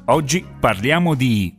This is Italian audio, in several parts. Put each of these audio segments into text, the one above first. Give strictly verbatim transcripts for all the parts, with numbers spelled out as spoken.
Oggi parliamo di...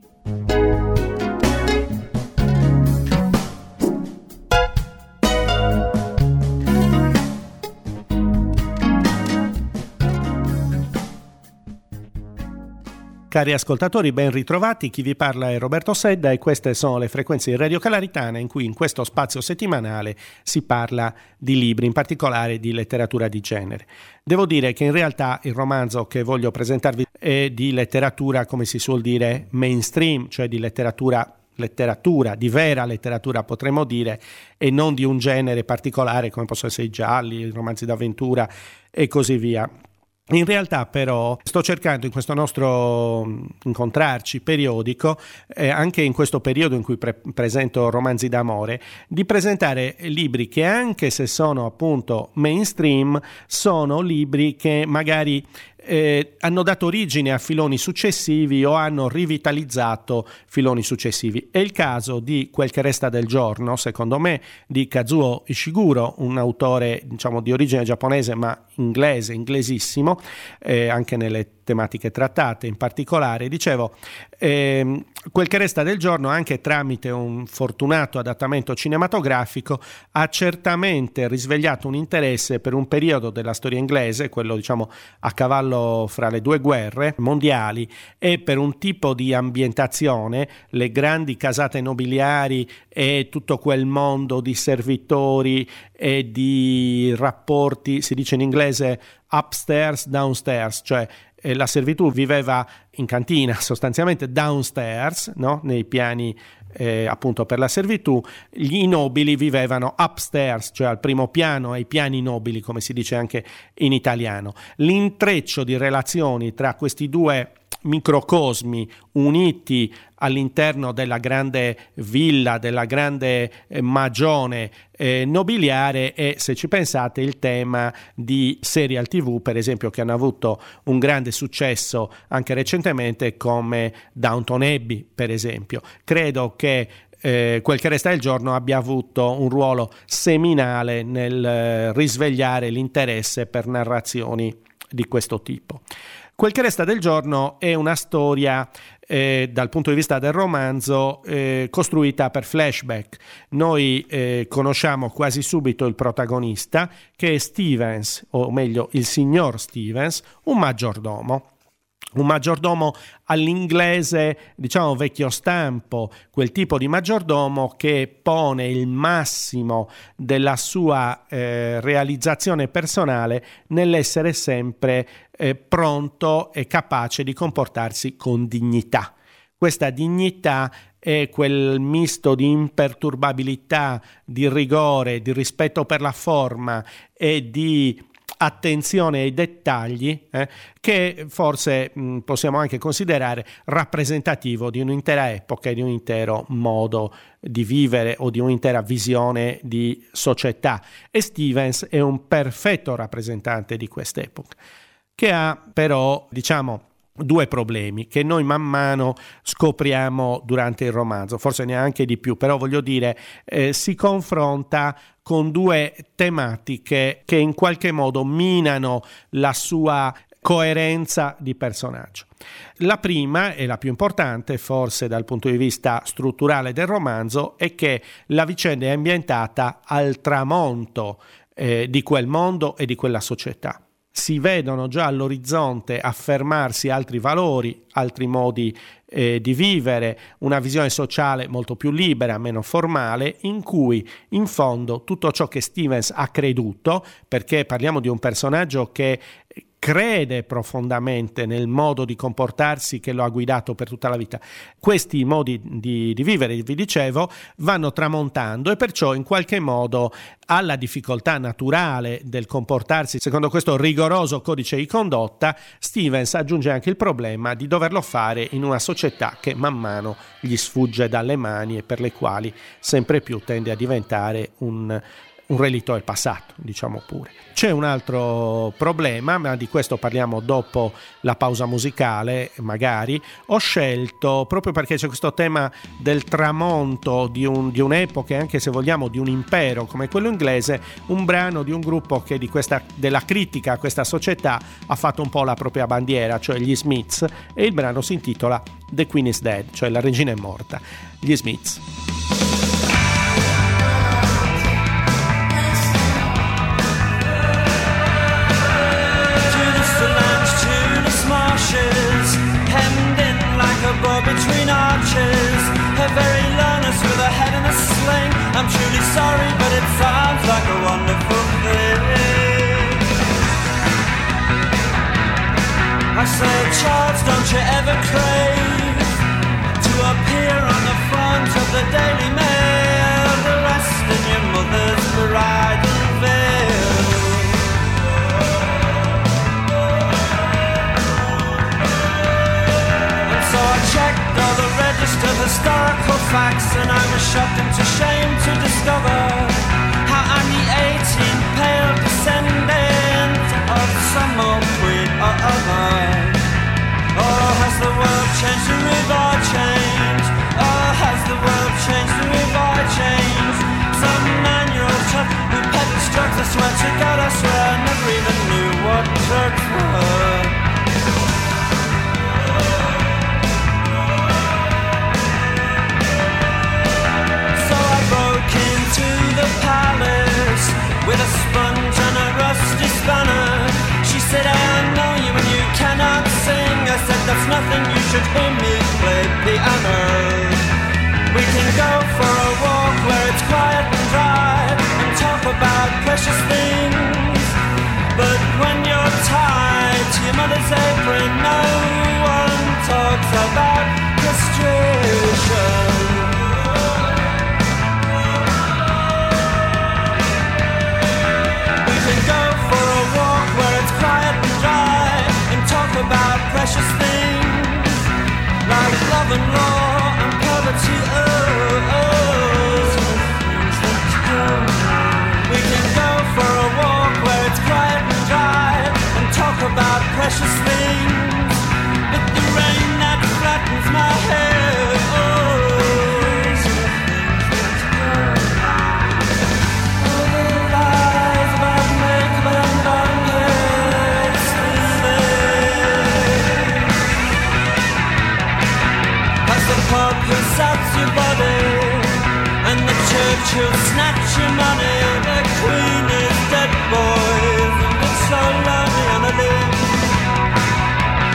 Cari ascoltatori, ben ritrovati. Chi vi parla è Roberto Sedda e queste sono le frequenze di Radio Calaritana in cui in questo spazio settimanale si parla di libri, in particolare di letteratura di genere. Devo dire che in realtà il romanzo che voglio presentarvi è di letteratura, come si suol dire, mainstream, cioè di letteratura letteratura, di vera letteratura potremmo dire, e non di un genere particolare come possono essere i gialli, i romanzi d'avventura e così via. In realtà però sto cercando in questo nostro incontrarci periodico, eh, anche in questo periodo in cui pre- presento romanzi d'amore, di presentare libri che anche se sono appunto mainstream, sono libri che magari eh, hanno dato origine a filoni successivi o hanno rivitalizzato filoni successivi. È il caso di Quel che resta del giorno, secondo me, di Kazuo Ishiguro, un autore diciamo di origine giapponese ma inglese, inglesissimo, eh, anche nelle tematiche trattate in particolare. Dicevo, ehm, Quel che resta del giorno, anche tramite un fortunato adattamento cinematografico, ha certamente risvegliato un interesse per un periodo della storia inglese, quello diciamo a cavallo fra le due guerre mondiali, e per un tipo di ambientazione, le grandi casate nobiliari e tutto quel mondo di servitori e di rapporti, si dice in inglese upstairs, downstairs, cioè eh, la servitù viveva in cantina sostanzialmente downstairs, no? Nei piani eh, appunto per la servitù, gli nobili vivevano upstairs, cioè al primo piano, ai piani nobili, come si dice anche in italiano. L'intreccio di relazioni tra questi due microcosmi uniti all'interno della grande villa, della grande eh, magione eh, nobiliare e, se ci pensate, il tema di serial tivù, per esempio, che hanno avuto un grande successo anche recentemente come Downton Abbey, per esempio. Credo che Eh, Quel che resta del giorno abbia avuto un ruolo seminale nel eh, risvegliare l'interesse per narrazioni di questo tipo. Quel che resta del giorno è una storia eh, dal punto di vista del romanzo eh, costruita per flashback. Noi eh, conosciamo quasi subito il protagonista, che è Stevens, o meglio il signor Stevens, un maggiordomo. Un maggiordomo all'inglese, diciamo vecchio stampo, quel tipo di maggiordomo che pone il massimo della sua eh, realizzazione personale nell'essere sempre eh, pronto e capace di comportarsi con dignità. Questa dignità è quel misto di imperturbabilità, di rigore, di rispetto per la forma e di attenzione ai dettagli eh, che forse mh, possiamo anche considerare rappresentativo di un'intera epoca e di un intero modo di vivere o di un'intera visione di società. E Stevens è un perfetto rappresentante di quest'epoca, che ha però, diciamo, due problemi che noi man mano scopriamo durante il romanzo, forse neanche di più, però voglio dire eh, si confronta con due tematiche che in qualche modo minano la sua coerenza di personaggio. La prima e la più importante, forse dal punto di vista strutturale del romanzo, è che la vicenda è ambientata al tramonto eh, di quel mondo e di quella società. Si vedono già all'orizzonte affermarsi altri valori, altri modi eh, di vivere, una visione sociale molto più libera, meno formale, in cui in fondo tutto ciò che Stevens ha creduto, perché parliamo di un personaggio che crede profondamente nel modo di comportarsi che lo ha guidato per tutta la vita. Questi modi di, di vivere, vi dicevo, vanno tramontando e perciò in qualche modo alla difficoltà naturale del comportarsi secondo questo rigoroso codice di condotta, Stevens aggiunge anche il problema di doverlo fare in una società che man mano gli sfugge dalle mani e per le quali sempre più tende a diventare un un relitto del passato, diciamo pure. C'è un altro problema, ma di questo parliamo dopo la pausa musicale, magari. Ho scelto, proprio perché c'è questo tema del tramonto di, un, di un'epoca, anche se vogliamo di un impero come quello inglese, un brano di un gruppo che di questa, della critica a questa società ha fatto un po' la propria bandiera, cioè gli Smiths, e il brano si intitola The Queen is Dead, cioè la regina è morta. Gli Smiths. Hemmed in like a bow between arches, her very lowness with a head in a sling. I'm truly sorry, but it sounds like a wonderful thing. I say, Charles, don't you ever crave to appear on the front of the Daily Mail, dressed in your mother's bridal veil? So I checked all the registered historical facts, and I was shocked into shame to discover how I'm the eighteenth pale descendant of some old queen or other. Oh, has the world changed, or have I changed? Oh, has the world changed, or have I changed? Some nine-year-old chap who peddles drugs, I swear to God, I swear I never even knew what drugs were. Into the palace with a sponge and a rusty spanner. She said, I know you and you cannot sing. I said, that's nothing, you should hear me play piano. We can go for a walk where it's quiet and dry and talk about precious things. But when you're tied to your mother's apron, no one talks about castration. About precious things like love and law and poverty. Oh, oh. We can go for a walk where it's quiet and dry and talk about precious things. But the rain that flattens my hair. Oh, all the lies about makeup and long hair. The pub who saps your body, and the church who'll snatch your money. The queen is dead, boys, and it's so lonely on a limb.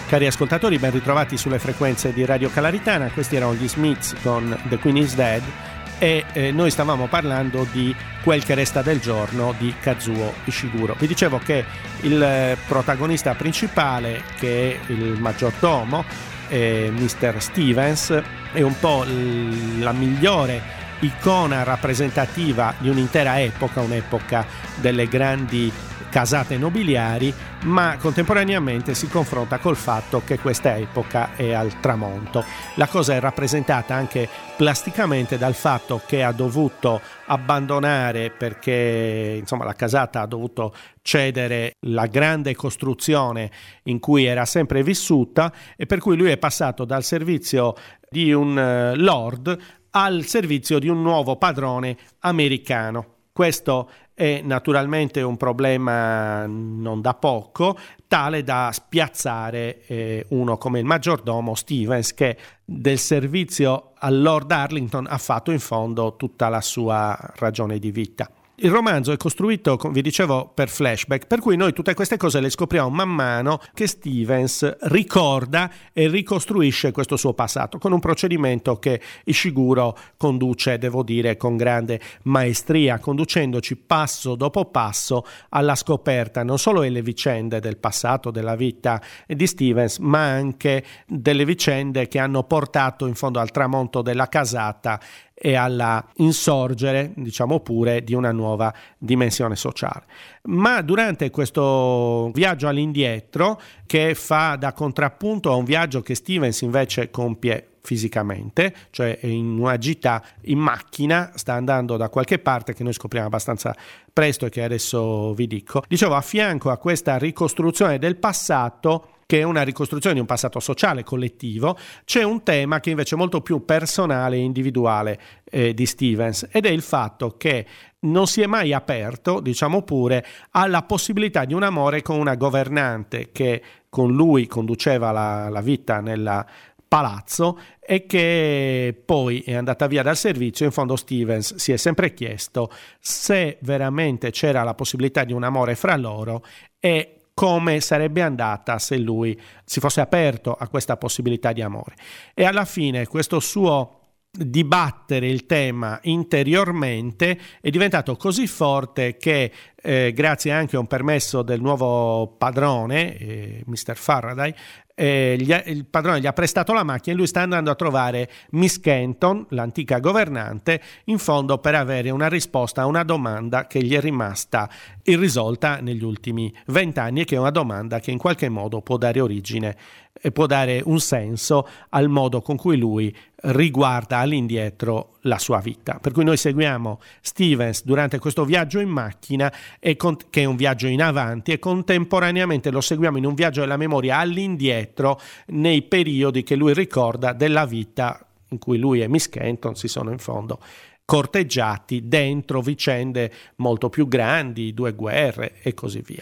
Cari ascoltatori, ben ritrovati sulle frequenze di Radio Calaritana. Questi erano gli Smiths con The Queen is Dead e eh, noi stavamo parlando di Quel che resta del giorno di Kazuo Ishiguro. Vi dicevo che il protagonista principale, che è il maggiordomo, eh, mister Stevens, è un po' l- la migliore icona rappresentativa di un'intera epoca, un'epoca delle grandi casate nobiliari, ma contemporaneamente si confronta col fatto che questa epoca è al tramonto. La cosa è rappresentata anche plasticamente dal fatto che ha dovuto abbandonare, perché insomma la casata ha dovuto cedere la grande costruzione in cui era sempre vissuta, e per cui lui è passato dal servizio di un uh, lord al servizio di un nuovo padrone americano. Questo è naturalmente un problema non da poco, tale da spiazzare eh, uno come il maggiordomo Stevens, che del servizio al Lord Arlington ha fatto in fondo tutta la sua ragione di vita. Il romanzo è costruito, come vi dicevo, per flashback, per cui noi tutte queste cose le scopriamo man mano che Stevens ricorda e ricostruisce questo suo passato, con un procedimento che Ishiguro conduce, devo dire, con grande maestria, conducendoci passo dopo passo alla scoperta non solo delle vicende del passato, della vita di Stevens, ma anche delle vicende che hanno portato in fondo al tramonto della casata e alla insorgere, diciamo pure, di una nuova dimensione sociale. Ma durante questo viaggio all'indietro, che fa da contrappunto a un viaggio che Stevens invece compie fisicamente, cioè in una gita in macchina, sta andando da qualche parte, che noi scopriamo abbastanza presto e che adesso vi dico. Dicevo, a fianco a questa ricostruzione del passato, che è una ricostruzione di un passato sociale, collettivo, c'è un tema che invece è molto più personale e individuale eh, di Stevens, ed è il fatto che non si è mai aperto, diciamo pure, alla possibilità di un amore con una governante che con lui conduceva la, la vita nella palazzo e che poi è andata via dal servizio. In fondo Stevens si è sempre chiesto se veramente c'era la possibilità di un amore fra loro e come sarebbe andata se lui si fosse aperto a questa possibilità di amore. E alla fine questo suo dibattere il tema interiormente è diventato così forte che eh, grazie anche a un permesso del nuovo padrone, eh, mister Faraday, eh, gli ha, il padrone gli ha prestato la macchina e lui sta andando a trovare Miss Kenton, l'antica governante, in fondo per avere una risposta a una domanda che gli è rimasta irrisolta negli ultimi vent'anni, e che è una domanda che in qualche modo può dare origine e può dare un senso al modo con cui lui riguarda all'indietro la sua vita. Per cui noi seguiamo Stevens durante questo viaggio in macchina, e con, che è un viaggio in avanti, e contemporaneamente lo seguiamo in un viaggio della memoria all'indietro, nei periodi che lui ricorda della vita in cui lui e Miss Kenton si sono in fondo corteggiati dentro vicende molto più grandi, due guerre e così via.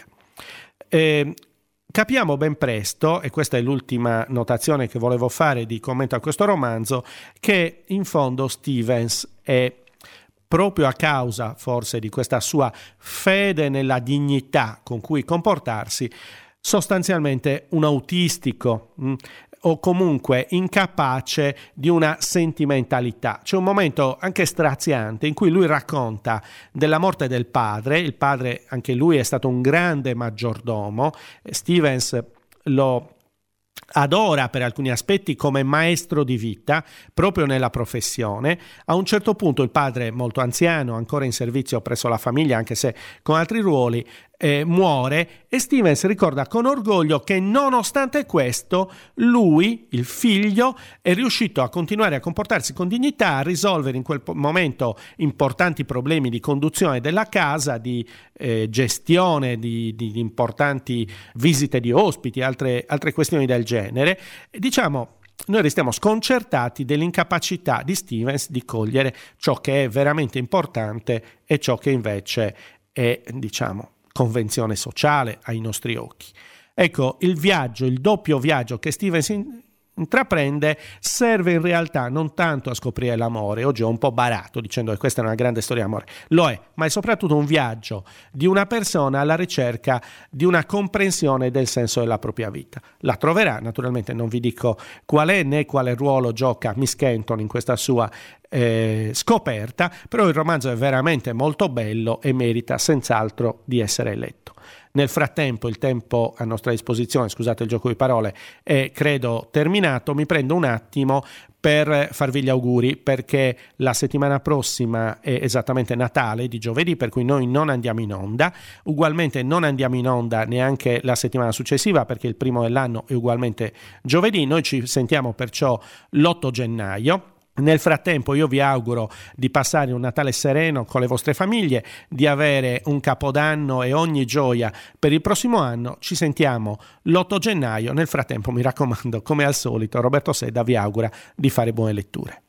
Eh, Capiamo ben presto, e questa è l'ultima notazione che volevo fare di commento a questo romanzo, che in fondo Stevens è, proprio a causa forse di questa sua fede nella dignità con cui comportarsi, sostanzialmente un autistico, mh, o comunque incapace di una sentimentalità. C'è un momento anche straziante in cui lui racconta della morte del padre. Il padre, anche lui, è stato un grande maggiordomo. Stevens lo adora per alcuni aspetti come maestro di vita, proprio nella professione. A un certo punto il padre, molto anziano, ancora in servizio presso la famiglia, anche se con altri ruoli, eh, muore, e Stevens ricorda con orgoglio che nonostante questo lui, il figlio, è riuscito a continuare a comportarsi con dignità, a risolvere in quel momento importanti problemi di conduzione della casa, di eh, gestione di, di, di importanti visite di ospiti, altre, altre questioni del genere. E, diciamo, noi restiamo sconcertati dell'incapacità di Stevens di cogliere ciò che è veramente importante e ciò che invece è, diciamo, convenzione sociale ai nostri occhi. Ecco, il viaggio, il doppio viaggio che Stevens in, intraprende serve in realtà non tanto a scoprire l'amore, oggi ho un po' barato dicendo che questa è una grande storia d'amore, lo è, ma è soprattutto un viaggio di una persona alla ricerca di una comprensione del senso della propria vita. La troverà, naturalmente non vi dico qual è né quale ruolo gioca Miss Kenton in questa sua eh, scoperta, però il romanzo è veramente molto bello e merita senz'altro di essere letto. Nel frattempo il tempo a nostra disposizione, scusate il gioco di parole, è credo terminato. Mi prendo un attimo per farvi gli auguri, perché la settimana prossima è esattamente Natale di giovedì, per cui noi non andiamo in onda. Ugualmente non andiamo in onda neanche la settimana successiva, perché il primo dell'anno è ugualmente giovedì. Noi ci sentiamo perciò l'otto gennaio. Nel frattempo io vi auguro di passare un Natale sereno con le vostre famiglie, di avere un Capodanno e ogni gioia per il prossimo anno. Ci sentiamo l'otto gennaio. Nel frattempo, mi raccomando, come al solito, Roberto Sedda vi augura di fare buone letture.